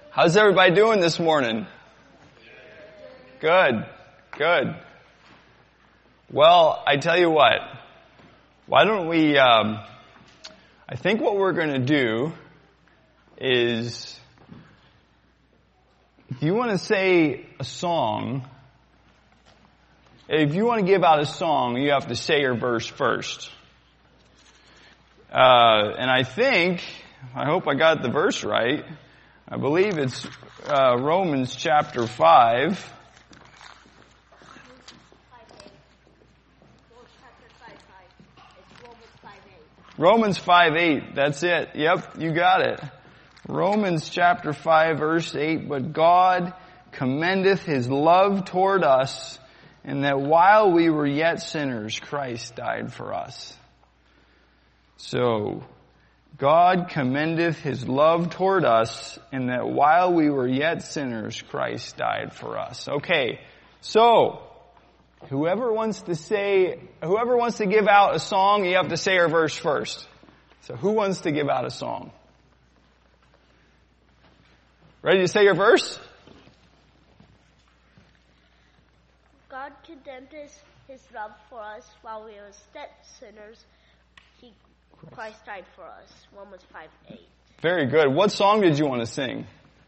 How's everybody doing this morning? Good. Well, I tell you what. Why don't we, I think what we're going to do is, if you want to say a song, if you want to give out a song, you have to say your verse first. And I hope I got the verse right. I believe it's Romans chapter 5. Romans 5:8. That's it. Yep, you got it. Romans chapter 5 verse 8. But God commendeth his love toward us, in that while we were yet sinners, Christ died for us. So, God commendeth his love toward us, in that while we were yet sinners, Christ died for us. Okay, so, whoever wants to give out a song, you have to say our verse first. So who wants to give out a song? Ready to say your verse? God condemned his love for us while we were yet sinners. Christ died for us. Romans 5:8. Very good. What song did you want to sing?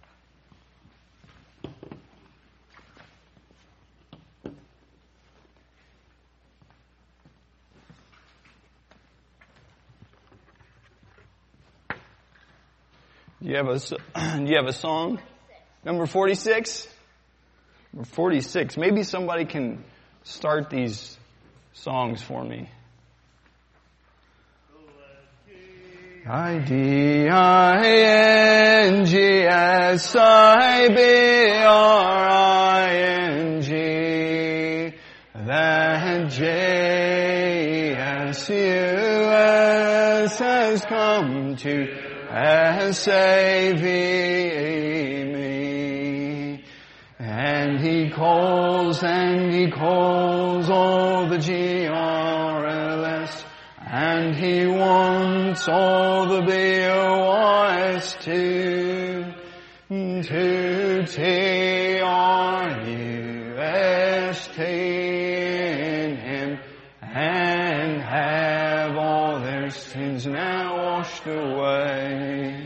Do you have a song? 46. Number 46? Number 46. Maybe somebody can start these songs for me. IDINGSIBRING, that JSUS has come to save me. And he calls all the GRLS, and he wants all the BOIs to TRUST in him, and have all their sins now washed away.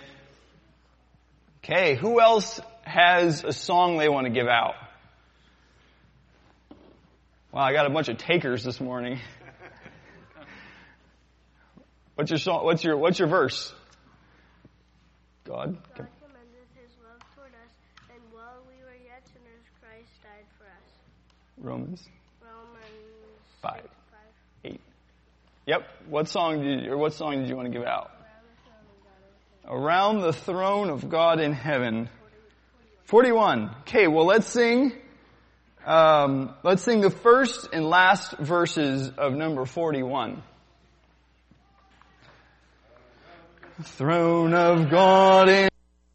Okay, who else has a song they want to give out? Wow, I got a bunch of takers this morning. What's your song? What's your verse? God commended his love toward us, and while we were yet sinners, Christ died for us. Romans 5:8. Yep. What song did you want to give out? Around the throne of God in heaven. 41. Okay, well let's sing the first and last verses of number 41. Throne of God in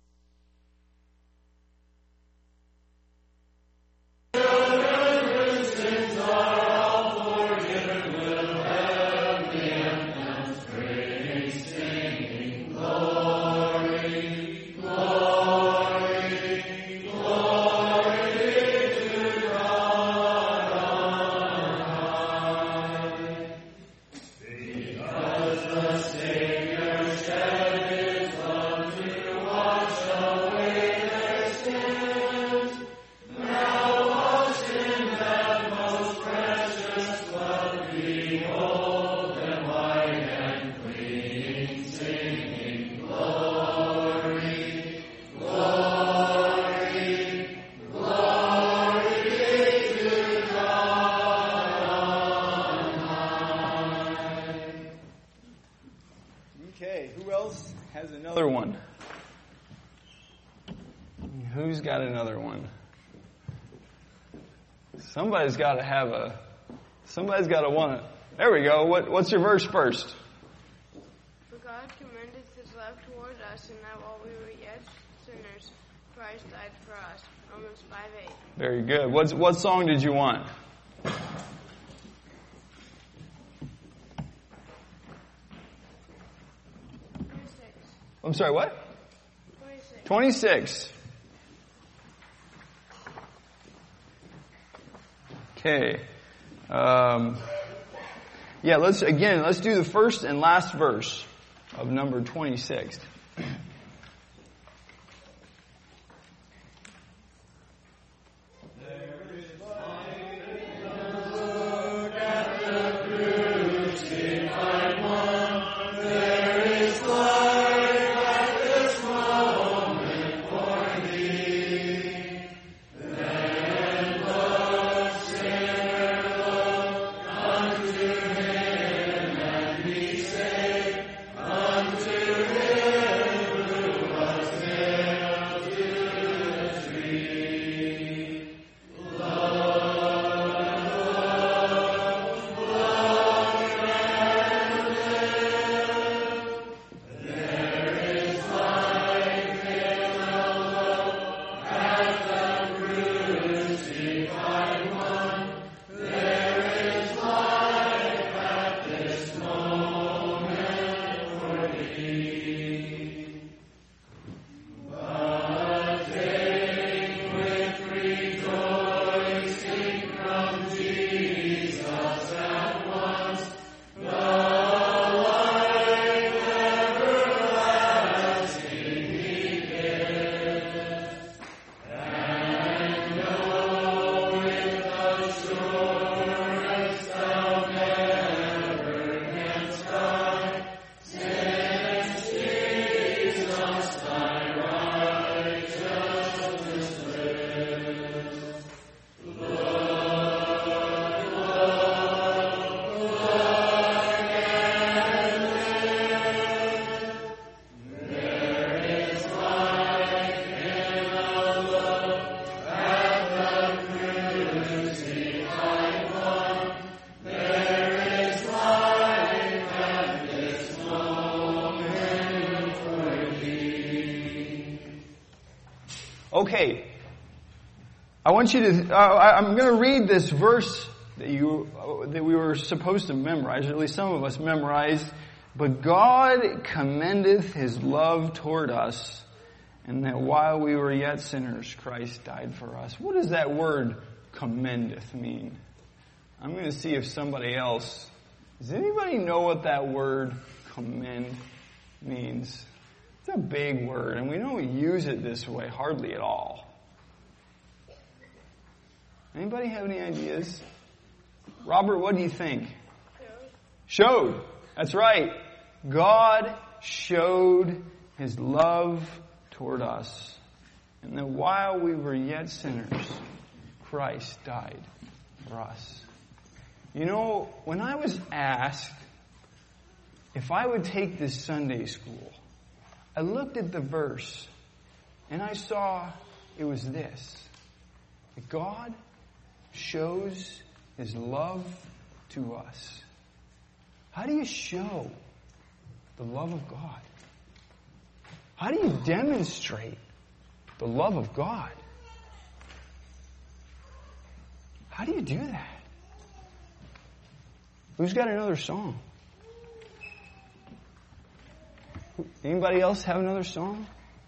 Somebody's got to want it. There we go. What's your verse first? For God commended his love toward us, and that while we were yet sinners, Christ died for us. Romans 5:8. Very good. What song did you want? 26. I'm sorry, what? 26. 26. Okay. Let's do the first and last verse of number 26. Okay, I want you to, I'm going to read this verse that we were supposed to memorize, or at least some of us memorized. But God commendeth His love toward us, and that while we were yet sinners, Christ died for us. What does that word commendeth mean? I'm going to see if somebody else, does anybody know what that word commend means? It's a big word, and we don't use it this way hardly at all. Anybody have any ideas? Robert, what do you think? Showed. That's right. God showed His love toward us. And that while we were yet sinners, Christ died for us. You know, when I was asked if I would take this Sunday school, I looked at the verse and I saw it was this. That God shows His love to us. How do you show the love of God? How do you demonstrate the love of God? How do you do that? Who's got another song? Anybody else have another song?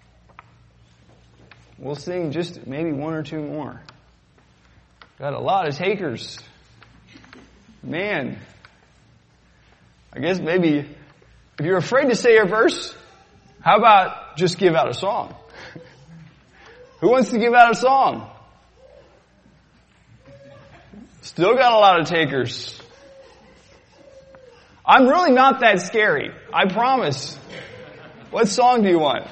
We'll sing just maybe one or two more. Got a lot of takers. Man, I guess maybe if you're afraid to say a verse, how about just give out a song? Who wants to give out a song? Still got a lot of takers. I'm really not that scary. I promise. What song do you want?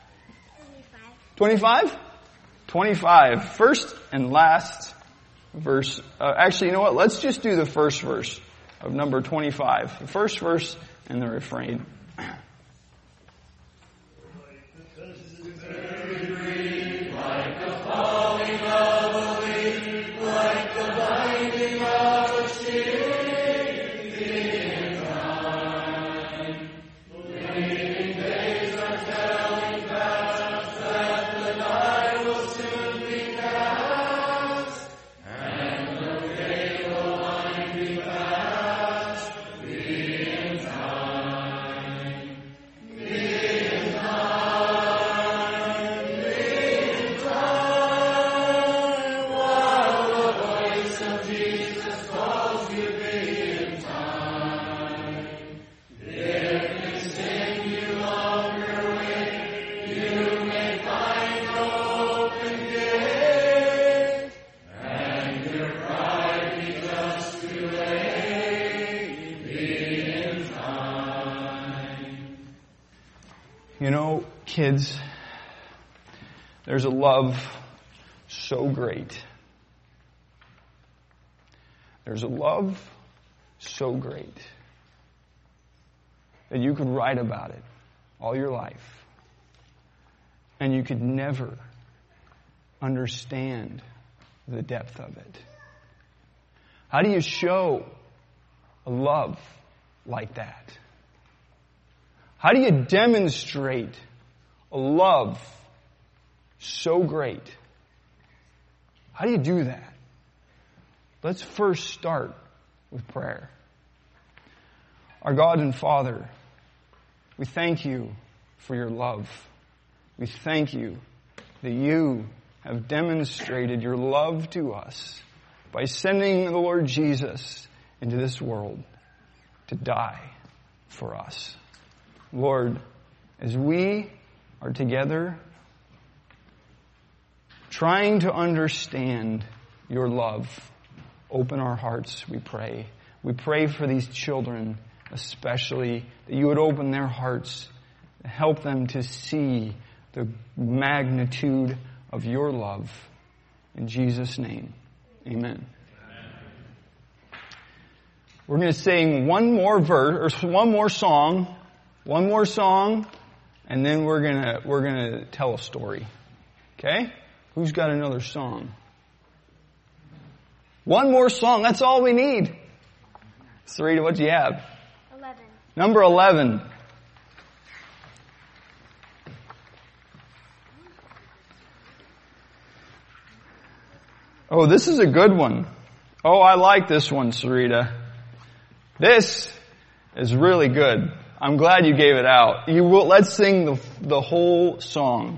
25? 25. First and last verse. Actually, you know what? Let's just do the first verse of number 25. The first verse and the refrain. Kids, there's a love so great. There's a love so great that you could write about it all your life, and you could never understand the depth of it. How do you show a love like that? How do you demonstrate a love so great? How do you do that? Let's first start with prayer. Our God and Father, we thank you for your love. We thank you that you have demonstrated your love to us by sending the Lord Jesus into this world to die for us. Lord, as we are together trying to understand your love, open our hearts, we pray. We pray for these children, especially, that you would open their hearts and help them to see the magnitude of your love. In Jesus' name, amen. We're going to sing one more verse, or one more song, and then we're going to tell a story. Okay? Who's got another song? One more song. That's all we need. Sarita, what do you have? 11. Number 11. Oh, this is a good one. Oh, I like this one, Sarita. This is really good. I'm glad you gave it out. Let's sing the whole song.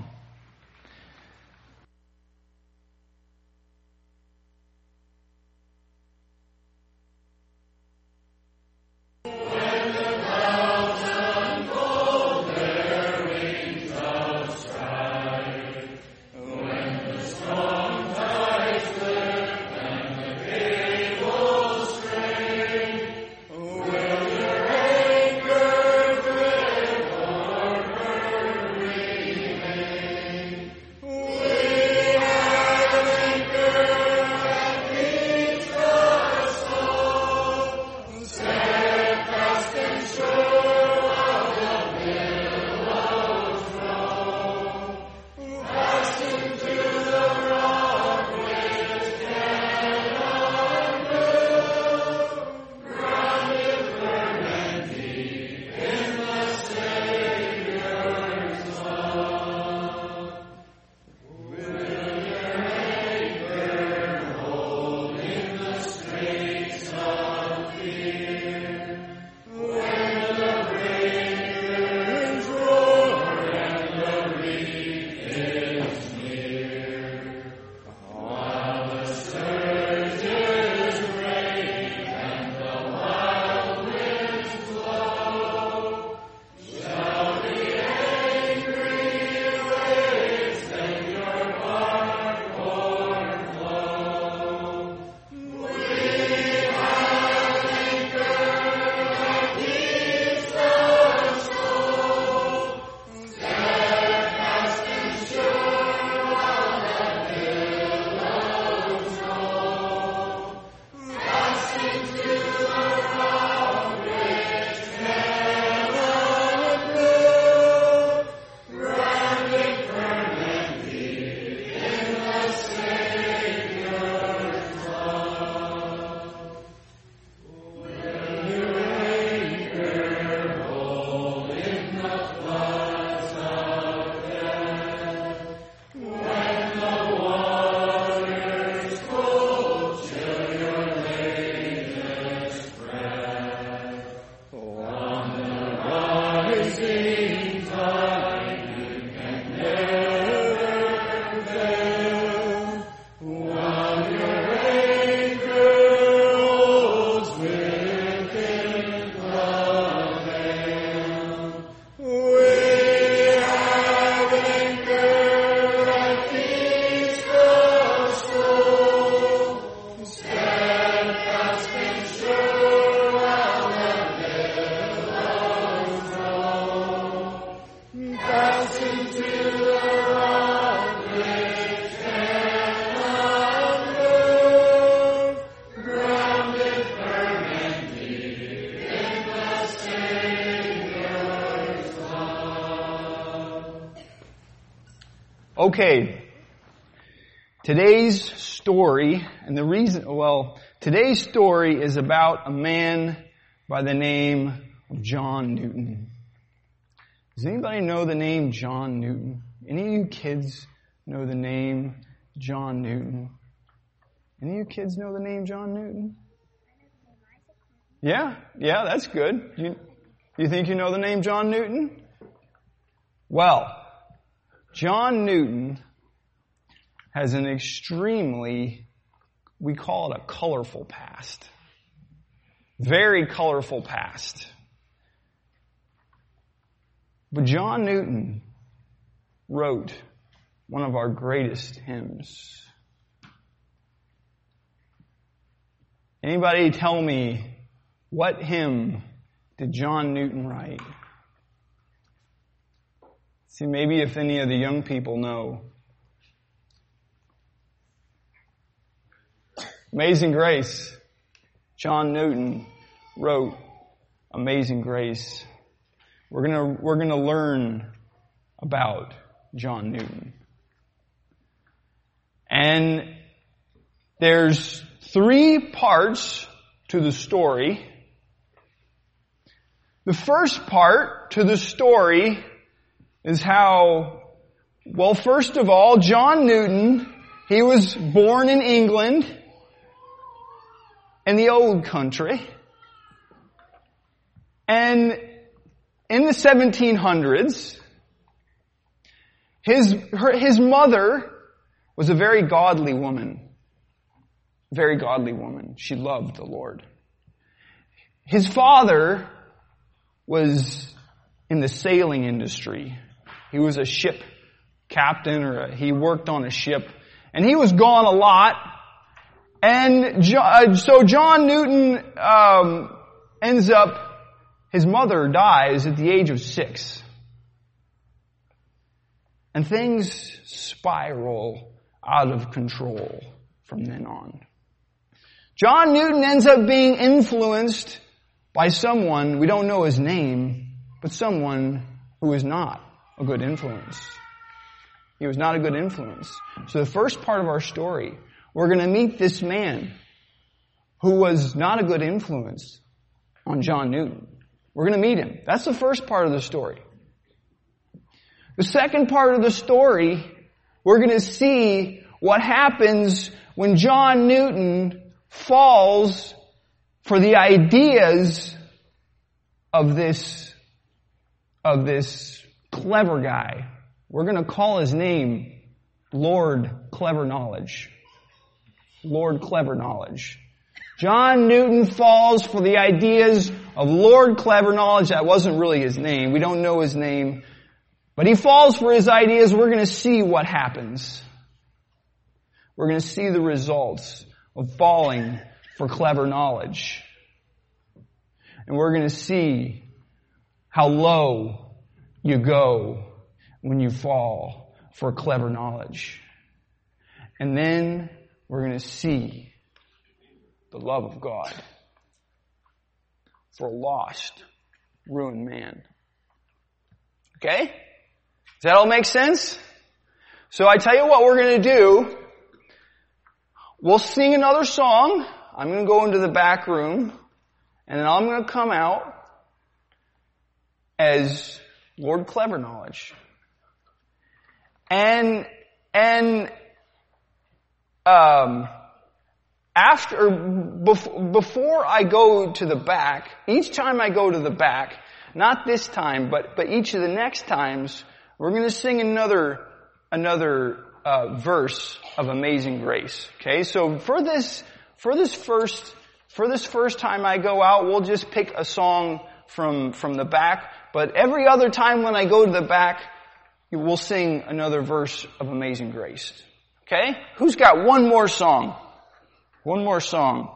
Okay. Today's story is about a man by the name of John Newton. Does anybody know the name John Newton? Any of you kids know the name John Newton? Any of you kids know the name John Newton? Yeah, that's good. You think you know the name John Newton? Well, John Newton has an extremely, we call it a colorful past. Very colorful past. But John Newton wrote one of our greatest hymns. Anybody tell me, what hymn did John Newton write? See, maybe if any of the young people know. Amazing Grace. John Newton wrote Amazing Grace. We're gonna learn about John Newton. And there's 3 parts to the story. The first part to the story is how, well, first of all, John Newton, he was born in England, in the old country. And in the 1700s, his mother was a very godly woman. Very godly woman. She loved the Lord. His father was in the sailing industry. He was a ship captain, he worked on a ship, and he was gone a lot. And so John Newton ends up, his mother dies at the age of 6. And things spiral out of control from then on. John Newton ends up being influenced by someone, we don't know his name, but someone who is not a good influence. He was not a good influence. So the first part of our story, we're going to meet this man who was not a good influence on John Newton. We're going to meet him. That's the first part of the story. The second part of the story, we're going to see what happens when John Newton falls for the ideas of this clever guy. We're going to call his name Lord Clever Knowledge. Lord Clever Knowledge. John Newton falls for the ideas of Lord Clever Knowledge. That wasn't really his name. We don't know his name. But he falls for his ideas. We're going to see what happens. We're going to see the results of falling for clever knowledge. And we're going to see how low you go when you fall for clever knowledge. And then we're going to see the love of God for a lost, ruined man. Okay? Does that all make sense? So I tell you what we're going to do. We'll sing another song. I'm going to go into the back room. And then I'm going to come out as Lord Clever Knowledge. Before I go to the back, each time I go to the back, not this time, but each of the next times, we're going to sing another verse of Amazing Grace. Okay, so for this first time I go out, we'll just pick a song from the back. But every other time when I go to the back, we'll sing another verse of Amazing Grace. Okay? Who's got one more song? One more song.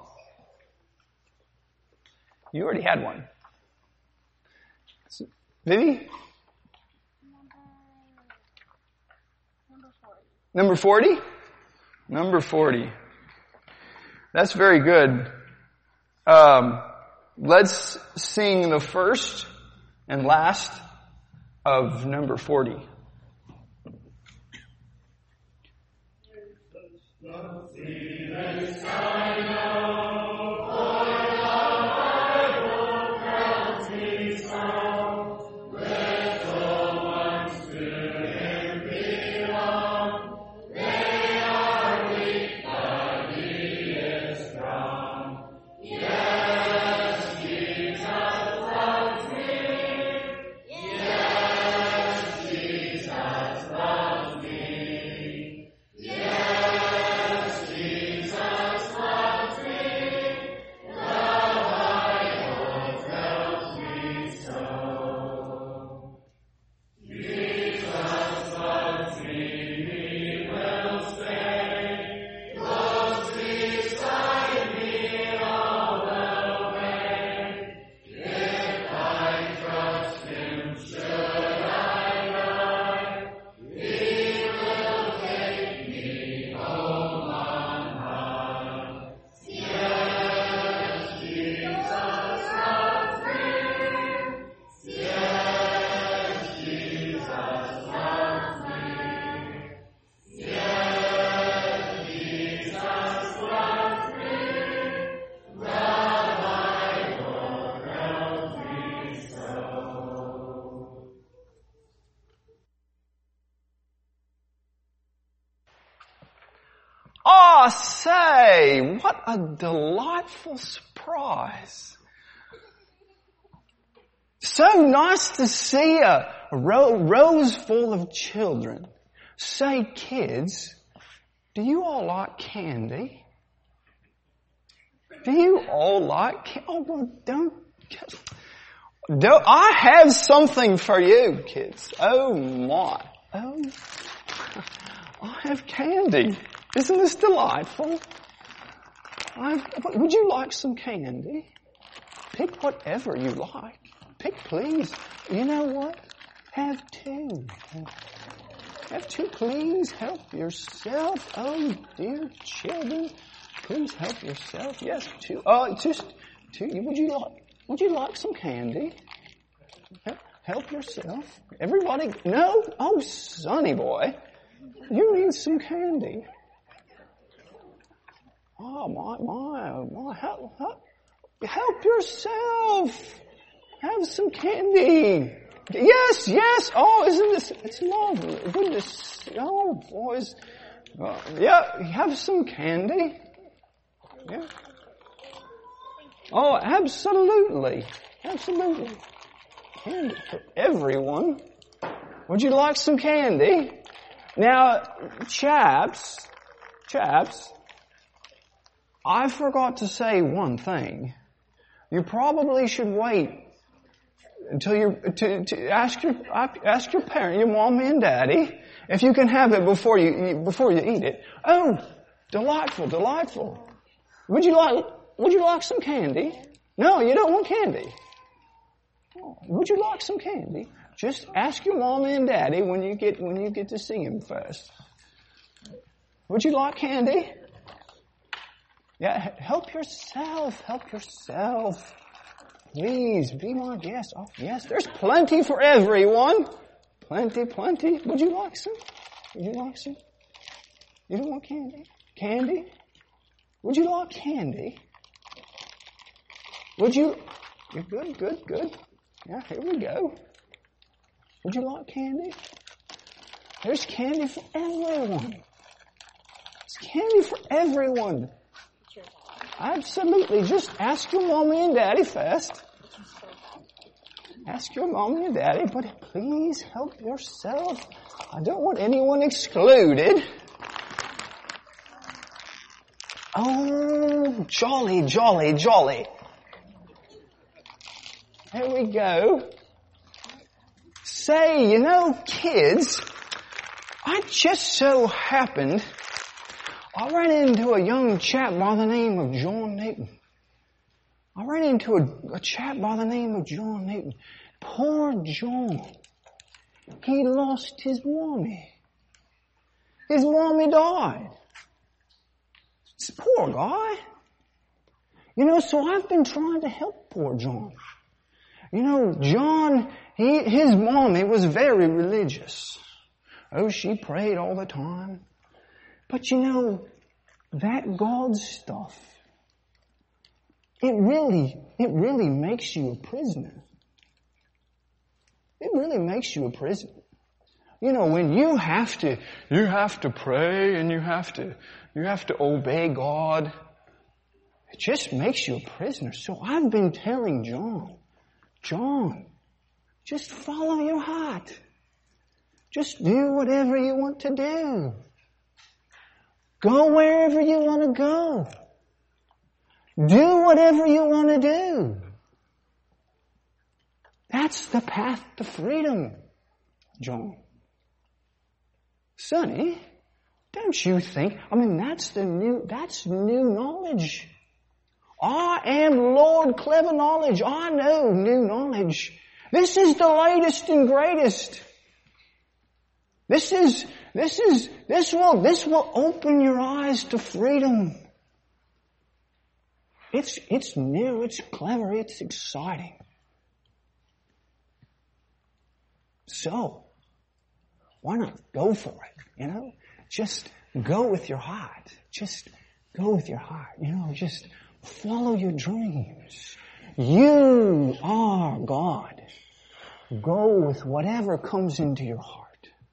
You already had one. Vivi? Number 40? Number 40. That's very good. Let's sing the first and last of number 40. Oh, say, what a delightful surprise. So nice to see a rows full of children. Say, kids, do you all like candy? Do you all like candy? Oh, well, don't, I have something for you, kids. Oh, my. Oh, I have candy. Isn't this delightful? Would you like some candy? Pick whatever you like. Pick, please. You know what? Have two. Have two, please. Help yourself. Oh, dear children. Please help yourself. Yes, two. Oh, just two. Would you like some candy? Help yourself. Everybody. No. Oh, Sonny boy. You need some candy. Oh, my, help yourself. Have some candy. Yes. Oh, isn't this, it's lovely. Goodness. Oh, boys. Yeah, have some candy. Yeah. Oh, absolutely. Candy for everyone. Would you like some candy? Now, chaps, I forgot to say one thing. You probably should wait until to ask your parent, your mommy and daddy, if you can have it before you eat it. Oh, delightful. Would you like some candy? No, you don't want candy. Oh, would you like some candy? Just ask your mommy and daddy when you get to see him first. Would you like candy? Yeah, help yourself. Please, be my guest. Oh, yes, there's plenty for everyone. Plenty. Would you like some? You don't want candy? Candy? Would you like candy? You're good. Yeah, here we go. Would you like candy? There's candy for everyone. There's candy for everyone. Absolutely. Just ask your mommy and daddy first. Ask your mommy and daddy, but please help yourself. I don't want anyone excluded. Oh, jolly. There we go. Say, kids, I just so happened I ran into a young chap by the name of John Newton. I ran into a chap by the name of John Newton. Poor John. He lost his mommy. His mommy died. It's a poor guy. So I've been trying to help poor John. John, his mommy was very religious. Oh, she prayed all the time. But that God stuff, it really makes you a prisoner. It really makes you a prisoner. You know, when you have to pray and you have to obey God, it just makes you a prisoner. So I've been telling John, just follow your heart. Just do whatever you want to do. Go wherever you want to go. Do whatever you want to do. That's the path to freedom, John. Sonny, don't you think? I mean, that's new knowledge. I am Lord Clever Knowledge. I know new knowledge. This is the latest and greatest. This will open your eyes to freedom. It's new, it's clever, it's exciting. So, why not go for it, you know? Just go with your heart. Just go with your heart, you know, just follow your dreams. You are God. Go with whatever comes into your heart.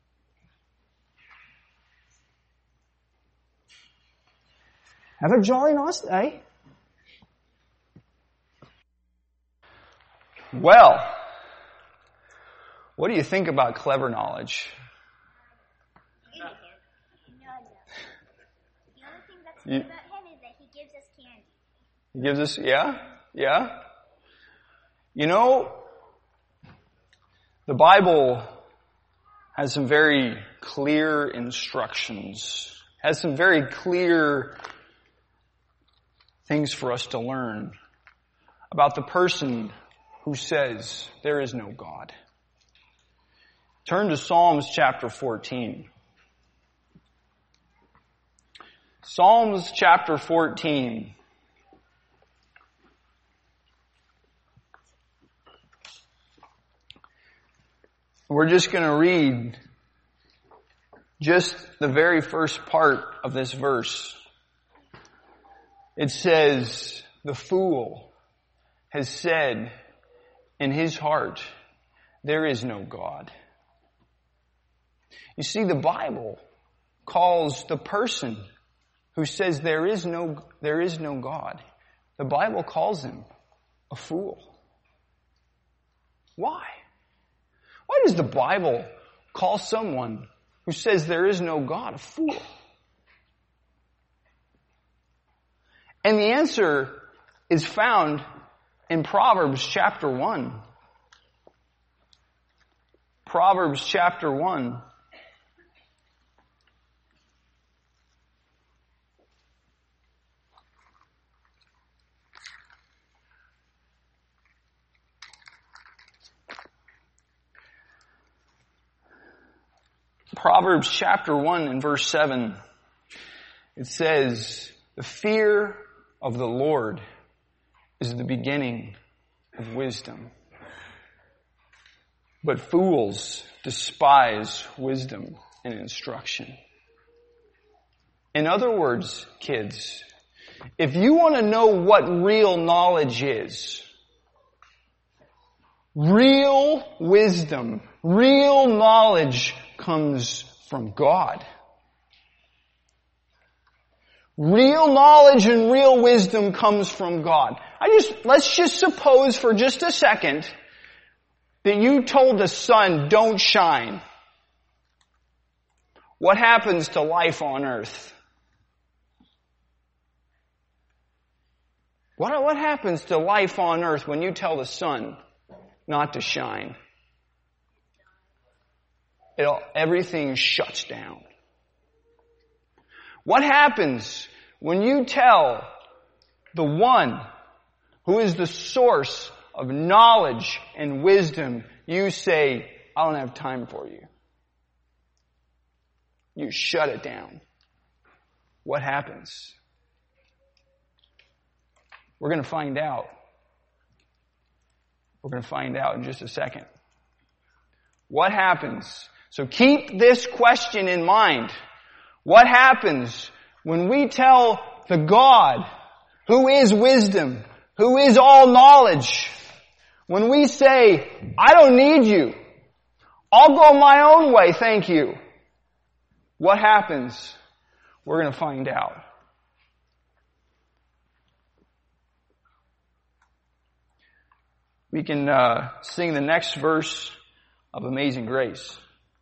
Have a jolly nice day. Well, what do you think about clever knowledge? No. The only thing that's good about him is that he gives us candy. He gives us, yeah. You know, the Bible has some very clear instructions, has some very clear things for us to learn about the person who says there is no God. Turn to Psalms chapter 14. Psalms chapter 14. We're just going to read just the very first part of this verse. It says, the fool has said in his heart, there is no God. You see, the Bible calls the person who says there is no God, the Bible calls him a fool. Why? Why does the Bible call someone who says there is no God a fool? And the answer is found in Proverbs chapter 1. Proverbs chapter 1. Proverbs chapter 1 and verse 7, it says, the fear of the Lord is the beginning of wisdom, but fools despise wisdom and instruction. In other words, kids, if you want to know what real knowledge is, real wisdom, real knowledge comes from God. Real knowledge and real wisdom comes from God. Let's just suppose for just a second that you told the sun, don't shine. What happens to life on earth? What happens to life on earth when you tell the sun not to shine? Everything shuts down. What happens when you tell the one who is the source of knowledge and wisdom, you say, I don't have time for you? You shut it down. What happens? We're going to find out. We're going to find out in just a second. What happens? So keep this question in mind. What happens when we tell the God who is wisdom, who is all knowledge, when we say, I don't need you, I'll go my own way, thank you, what happens? We're going to find out. We can sing the next verse of Amazing Grace.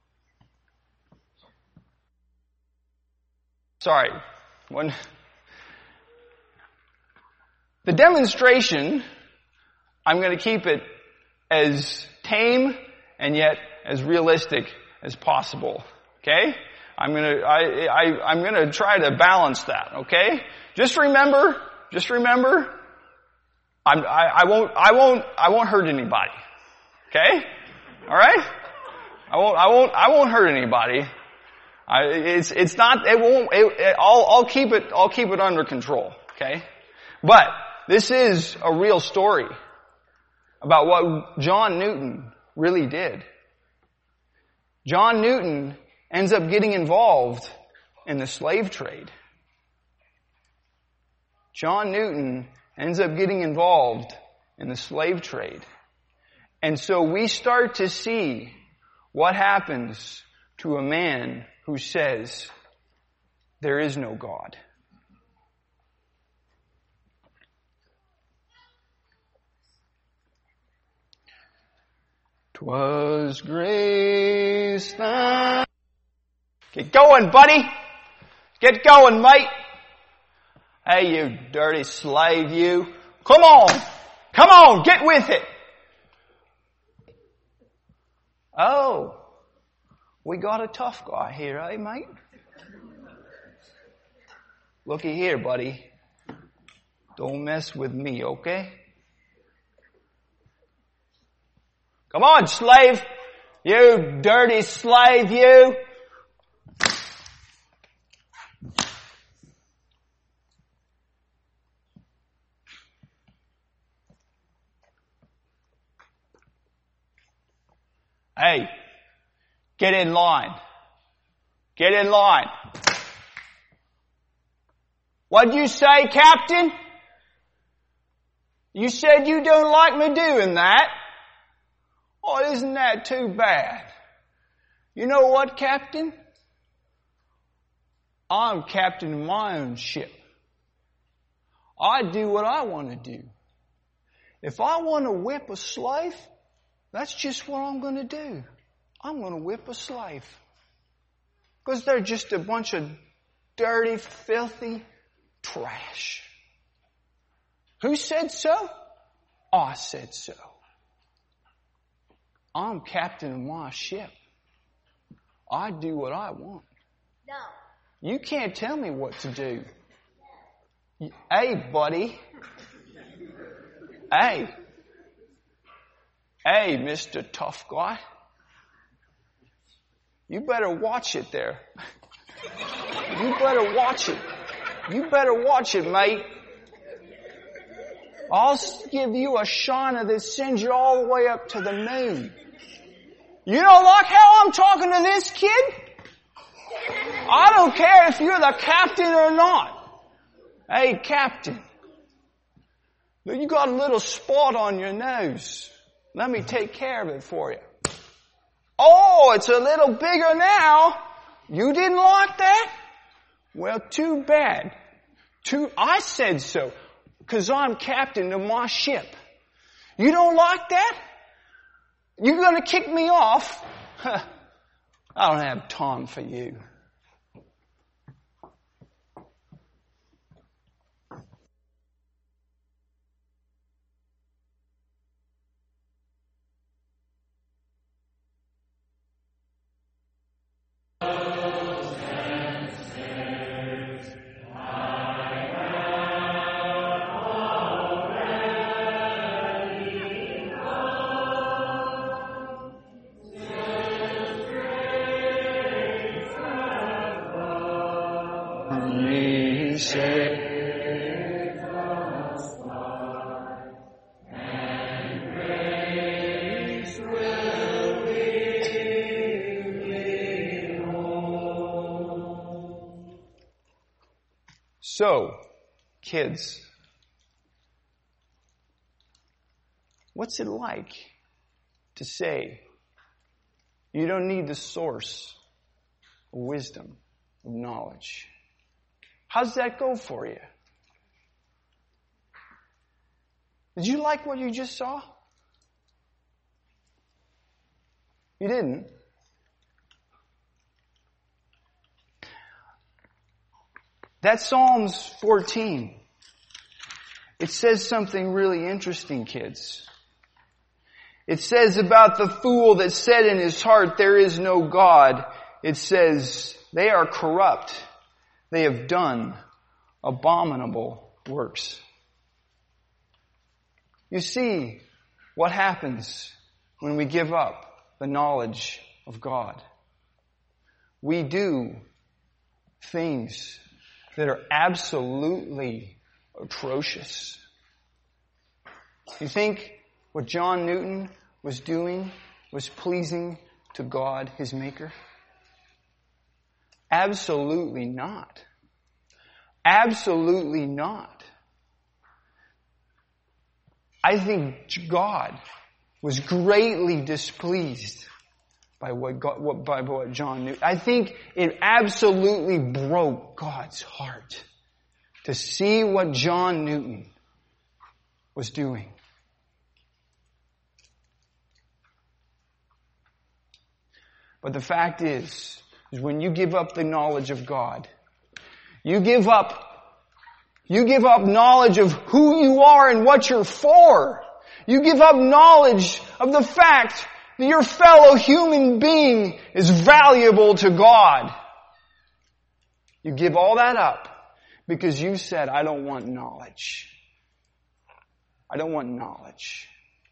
Sorry. The demonstration, I'm going to keep it as tame and yet as realistic as possible. Okay? I'm going to try to balance that. Okay? Just remember, I won't hurt anybody. Okay? All right? I won't hurt anybody. I'll keep it under control. Okay? But this is a real story about what John Newton really did. John Newton ends up getting involved in the slave trade. John Newton ends up getting involved in the slave trade. And so we start to see what happens to a man who says, there is no God. 'Twas grace that... Get going, buddy. Get going, mate. Hey, you dirty slave, you. Come on, get with it. Oh, we got a tough guy here, eh, mate? Looky here, buddy. Don't mess with me, okay? Come on, slave. You dirty slave, you. Hey, get in line. Get in line. What'd you say, Captain? You said you don't like me doing that? Oh, isn't that too bad? You know what, Captain? I'm captain of my own ship. I do what I want to do. If I want to whip a slave, that's just what I'm going to do. I'm going to whip a slave. Because they're just a bunch of dirty, filthy trash. Who said so? I said so. I'm captain of my ship. I do what I want. No. You can't tell me what to do. Hey, buddy. Hey. Hey, Mr. Tough Guy. You better watch it there. You better watch it. You better watch it, mate. I'll give you a shiner that sends you all the way up to the moon. You don't like how I'm talking to this kid? I don't care if you're the captain or not. Hey, captain. You got a little spot on your nose. Let me take care of it for you. Oh, it's a little bigger now. You didn't like that? Well, too bad. I said so, because I'm captain of my ship. You don't like that? You're going to kick me off? I don't have time for you. So, kids, what's it like to say you don't need the source of wisdom, of knowledge? How's that go for you? Did you like what you just saw? You didn't? That's Psalms 14. It says something really interesting, kids. It says about the fool that said in his heart, there is no God. It says, they are corrupt. They have done abominable works. You see what happens when we give up the knowledge of God. We do things that are absolutely atrocious. You think what John Newton was doing was pleasing to God, his Maker? Absolutely not. Absolutely not. I think God was greatly displeased by what John Newton. I think it absolutely broke God's heart to see what John Newton was doing. But the fact is when you give up the knowledge of God, you give up knowledge of who you are and what you're for. You give up knowledge of the fact that your fellow human being is valuable to God. You give all that up because you said, I don't want knowledge. I don't want knowledge.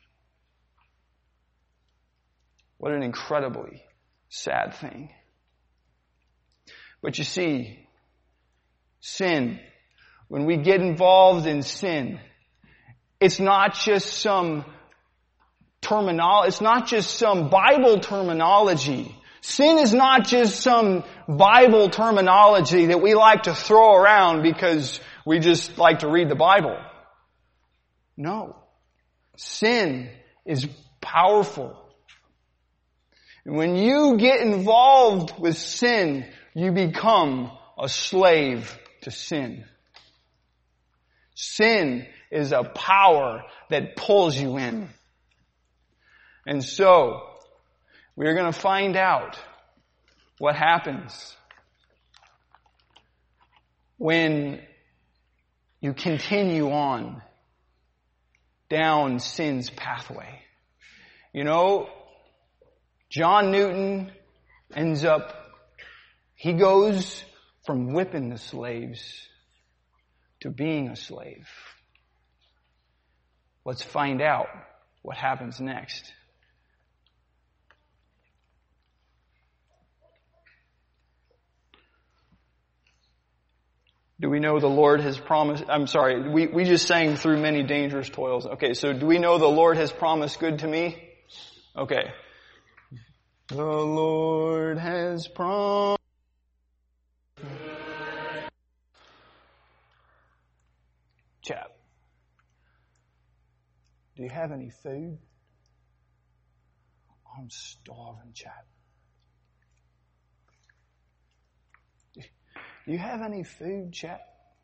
What an incredibly sad thing. But you see, sin, when we get involved in sin, it's not just some terminology. It's not just some Bible terminology. Sin is not just some Bible terminology that we like to throw around because we just like to read the Bible. No. Sin is powerful. And when you get involved with sin, you become a slave to sin. Sin is a power that pulls you in. And so, we're going to find out what happens when you continue on down sin's pathway. You know, John Newton he goes from whipping the slaves to being a slave. Let's find out what happens next. Do we know the Lord has promised, we just sang through many dangerous toils. Okay, so do we know the Lord has promised good to me? Okay. The Lord has promised. Chap, do you have any food? I'm starving, chap. Do you have any food, chap?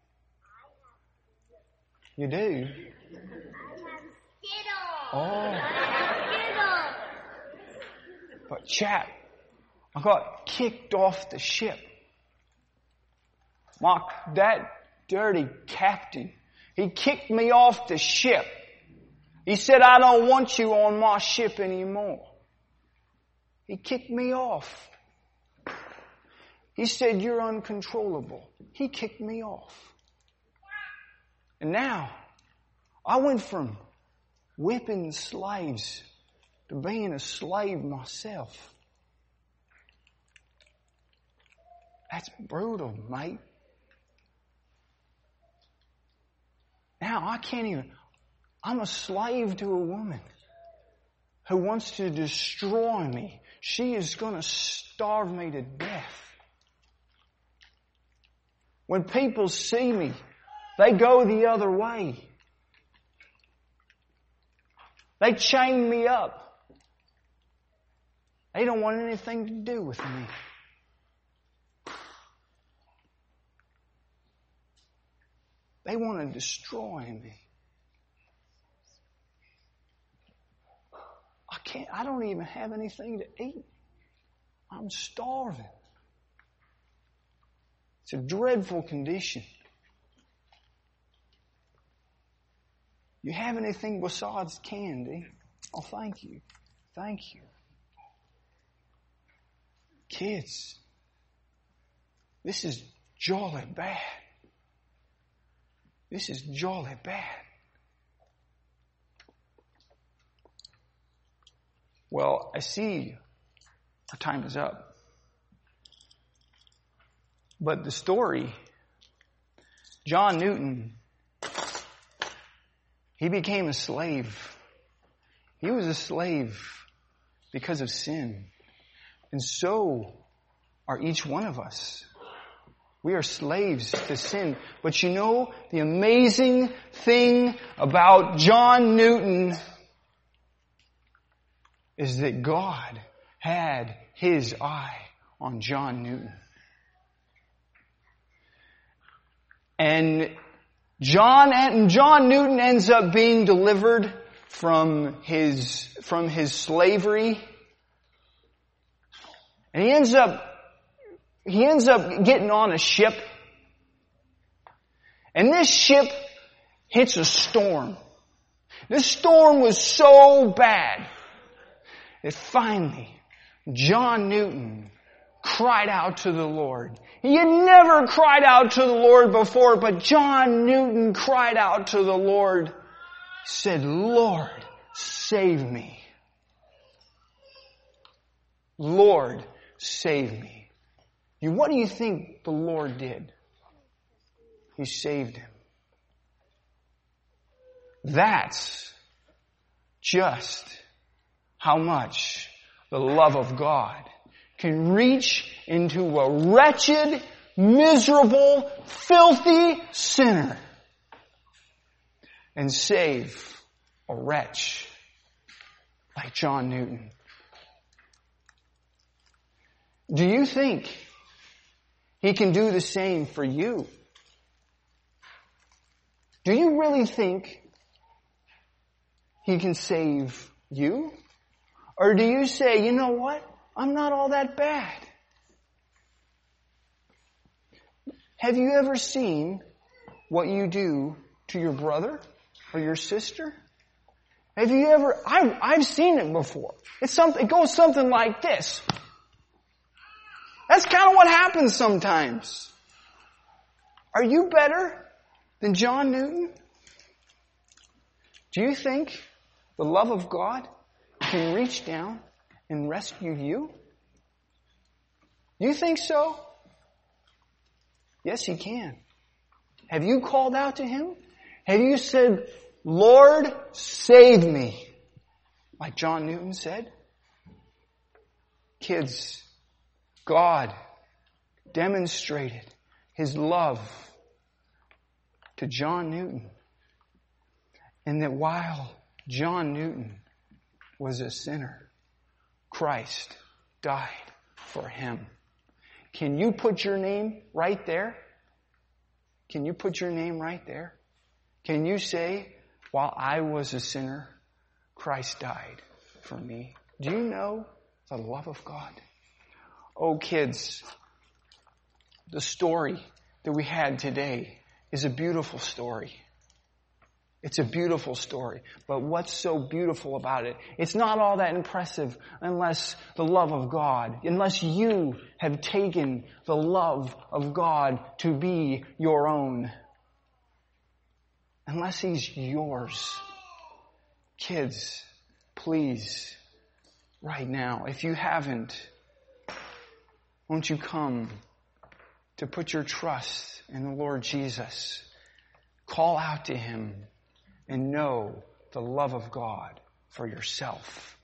You do? I have Skittles. Oh. Skittles. But chap, I got kicked off the ship. That dirty captain, he kicked me off the ship. He said, I don't want you on my ship anymore. He kicked me off. He said, you're uncontrollable. He kicked me off. And now, I went from whipping slaves to being a slave myself. That's brutal, mate. Now, I'm a slave to a woman who wants to destroy me. She is going to starve me to death. When people see me, they go the other way. They chain me up. They don't want anything to do with me. They want to destroy me. I don't even have anything to eat. I'm starving. It's a dreadful condition. You have anything besides candy? Oh, thank you. Thank you. Kids, this is jolly bad. This is jolly bad. Well, I see our time is up. But the story, John Newton, he became a slave. He was a slave because of sin. And so are each one of us. We are slaves to sin. But you know, the amazing thing about John Newton is that God had His eye on John Newton. And John Newton ends up being delivered from his slavery. And he ends up getting on a ship. And this ship hits a storm. This storm was so bad that finally John Newton cried out to the Lord. He had never cried out to the Lord before, but John Newton cried out to the Lord. He said, Lord, save me. Lord, save me. What do you think the Lord did? He saved him. That's just how much the love of God can reach into a wretched, miserable, filthy sinner and save a wretch like John Newton. Do you think He can do the same for you? Do you really think He can save you? Or do you say, you know what? I'm not all that bad. Have you ever seen what you do to your brother or your sister? Have you ever, I've seen it before. It goes something like this. That's kind of what happens sometimes. Are you better than John Newton? Do you think the love of God can reach down and rescue you? You think so? Yes, He can. Have you called out to Him? Have you said, Lord, save me? Like John Newton said? Kids, God demonstrated His love to John Newton. And that while John Newton was a sinner, Christ died for him. Can you put your name right there? Can you put your name right there? Can you say, while I was a sinner, Christ died for me? Do you know the love of God? Oh, kids, the story that we had today is a beautiful story. It's a beautiful story. But what's so beautiful about it? It's not all that impressive unless the love of God, unless you have taken the love of God to be your own. Unless He's yours. Kids, please, right now, if you haven't, won't you come to put your trust in the Lord Jesus? Call out to Him and know the love of God for yourself.